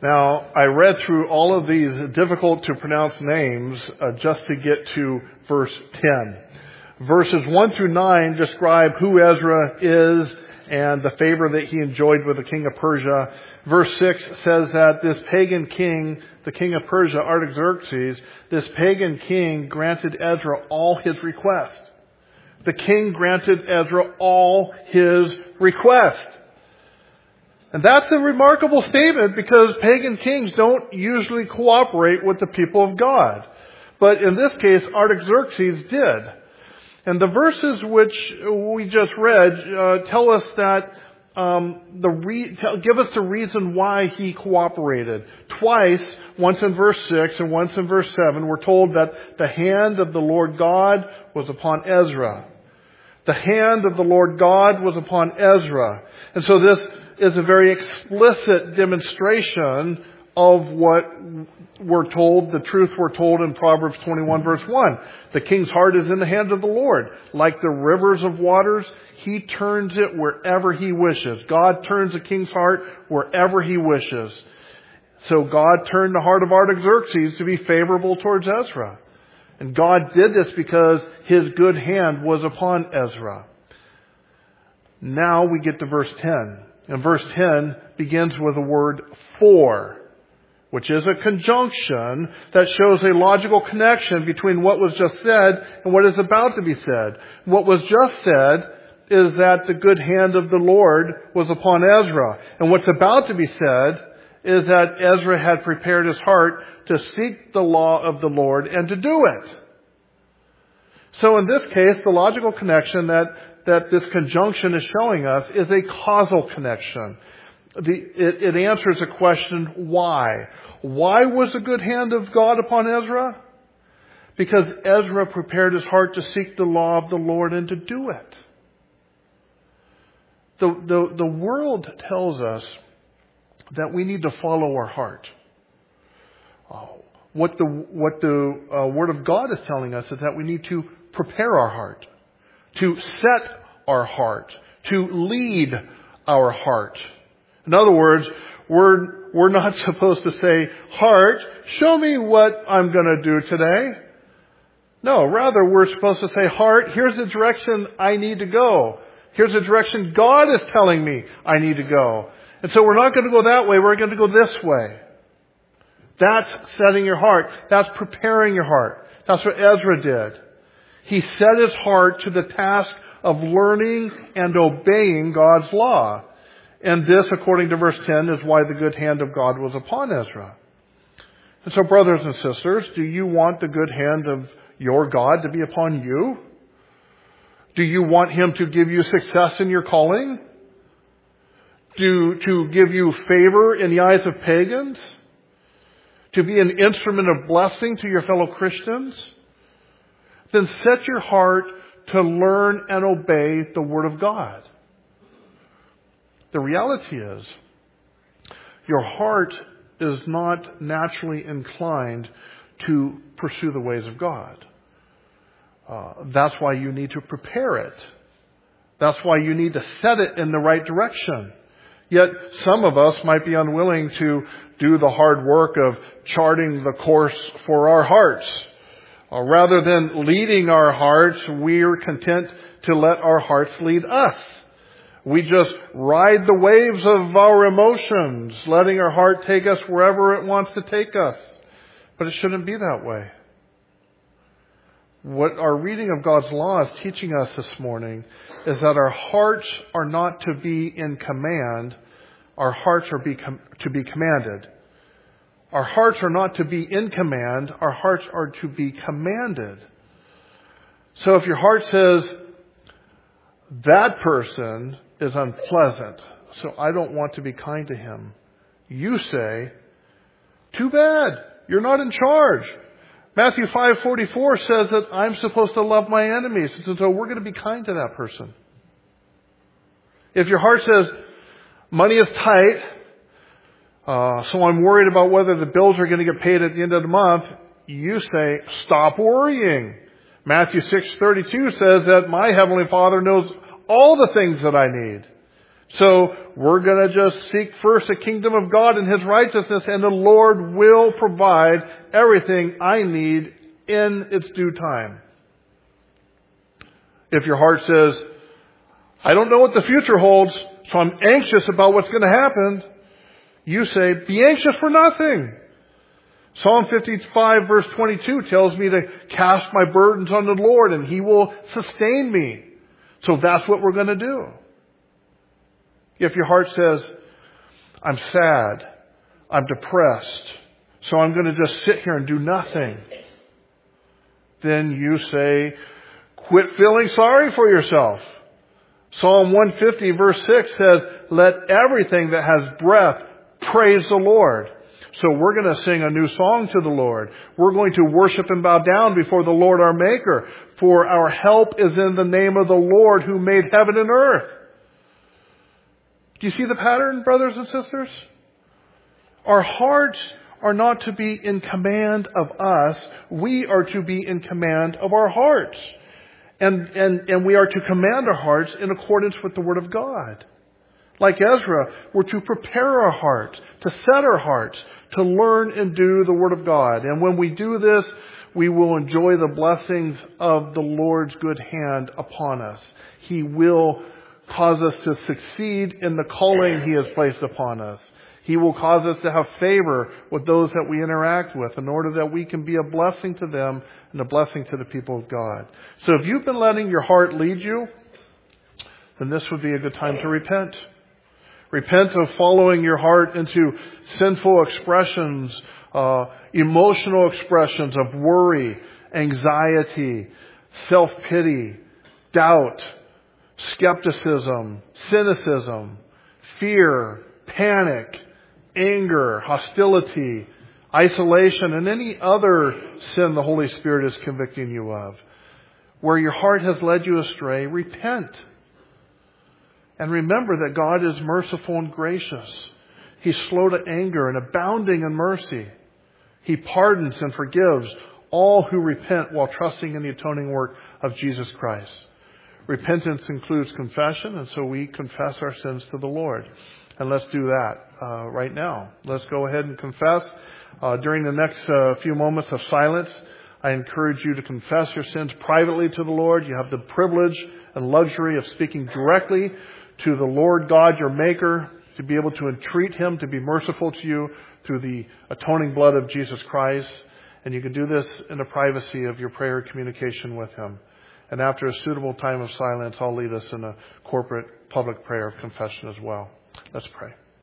Now, I read through all of these difficult to pronounce names just to get to verse 10. Verses 1 through 9 describe who Ezra is and the favor that he enjoyed with the king of Persia. Verse 6 says that this pagan king, the king of Persia, Artaxerxes, this pagan king granted Ezra all his requests. The king granted Ezra all his requests. And that's a remarkable statement because pagan kings don't usually cooperate with the people of God. But in this case, Artaxerxes did. And the verses which we just read tell us that give us the reason why he cooperated. Twice, once in verse 6 and once in verse 7, we're told that the hand of the Lord God was upon Ezra. The hand of the Lord God was upon Ezra. And so this is a very explicit demonstration of what we're told, the truth we're told in Proverbs 21 verse 1. The king's heart is in the hand of the Lord. Like the rivers of waters, he turns it wherever he wishes. God turns the king's heart wherever he wishes. So God turned the heart of Artaxerxes to be favorable towards Ezra. And God did this because his good hand was upon Ezra. Now we get to verse 10. And verse 10 begins with the word for, which is a conjunction that shows a logical connection between what was just said and what is about to be said. What was just said is that the good hand of the Lord was upon Ezra. And what's about to be said is that Ezra had prepared his heart to seek the law of the Lord and to do it. So in this case, the logical connection that this conjunction is showing us is a causal connection. It answers a question, why? Why was the good hand of God upon Ezra? Because Ezra prepared his heart to seek the law of the Lord and to do it. The world tells us that we need to follow our heart. What the Word of God is telling us is that we need to prepare our heart, to set our heart, to lead our heart. In other words, we're not supposed to say, heart, show me what I'm going to do today. No, rather we're supposed to say, heart, here's the direction I need to go. Here's the direction God is telling me I need to go. And so we're not going to go that way, we're going to go this way. That's setting your heart. That's preparing your heart. That's what Ezra did. He set his heart to the task of learning and obeying God's law. And this, according to verse 10, is why the good hand of God was upon Ezra. And so, brothers and sisters, do you want the good hand of your God to be upon you? Do you want Him to give you success in your calling? To give you favor in the eyes of pagans? To be an instrument of blessing to your fellow Christians? Then set your heart to learn and obey the Word of God. The reality is, your heart is not naturally inclined to pursue the ways of God. That's why you need to prepare it. That's why you need to set it in the right direction. Yet some of us might be unwilling to do the hard work of charting the course for our hearts. Rather than leading our hearts, we're content to let our hearts lead us. We just ride the waves of our emotions, letting our heart take us wherever it wants to take us. But it shouldn't be that way. What our reading of God's law is teaching us this morning is that our hearts are not to be in command. Our hearts are to be commanded. Our hearts are not to be in command. Our hearts are to be commanded. So if your heart says, that person is unpleasant, so I don't want to be kind to him, you say, too bad, you're not in charge. Matthew 5:44 says that I'm supposed to love my enemies, and so we're going to be kind to that person. If your heart says, money is tight, so I'm worried about whether the bills are going to get paid at the end of the month, you say, stop worrying. Matthew 6:32 says that my Heavenly Father knows all the things that I need. So we're going to just seek first the kingdom of God and His righteousness, and the Lord will provide everything I need in its due time. If your heart says, I don't know what the future holds, so I'm anxious about what's going to happen, you say, be anxious for nothing. Psalm 55 verse 22 tells me to cast my burdens on the Lord and He will sustain me. So that's what we're going to do. If your heart says, I'm sad, I'm depressed, so I'm going to just sit here and do nothing, then you say, quit feeling sorry for yourself. Psalm 150 verse 6 says, let everything that has breath praise the Lord. So we're going to sing a new song to the Lord. We're going to worship and bow down before the Lord our Maker. For our help is in the name of the Lord who made heaven and earth. Do you see the pattern, brothers and sisters? Our hearts are not to be in command of us. We are to be in command of our hearts. And we are to command our hearts in accordance with the Word of God. Like Ezra, we're to prepare our hearts, to set our hearts, to learn and do the Word of God. And when we do this, we will enjoy the blessings of the Lord's good hand upon us. He will cause us to succeed in the calling He has placed upon us. He will cause us to have favor with those that we interact with in order that we can be a blessing to them and a blessing to the people of God. So if you've been letting your heart lead you, then this would be a good time to repent. Repent of following your heart into sinful expressions, emotional expressions of worry, anxiety, self-pity, doubt, skepticism, cynicism, fear, panic, anger, hostility, isolation, and any other sin the Holy Spirit is convicting you of. Where your heart has led you astray, repent. And remember that God is merciful and gracious. He's slow to anger and abounding in mercy. He pardons and forgives all who repent while trusting in the atoning work of Jesus Christ. Repentance includes confession, and so we confess our sins to the Lord. And let's do that right now. Let's go ahead and confess. During the next few moments of silence, I encourage you to confess your sins privately to the Lord. You have the privilege and luxury of speaking directly to the Lord God, your Maker, to be able to entreat Him to be merciful to you through the atoning blood of Jesus Christ. And you can do this in the privacy of your prayer communication with Him. And after a suitable time of silence, I'll lead us in a corporate public prayer of confession as well. Let's pray.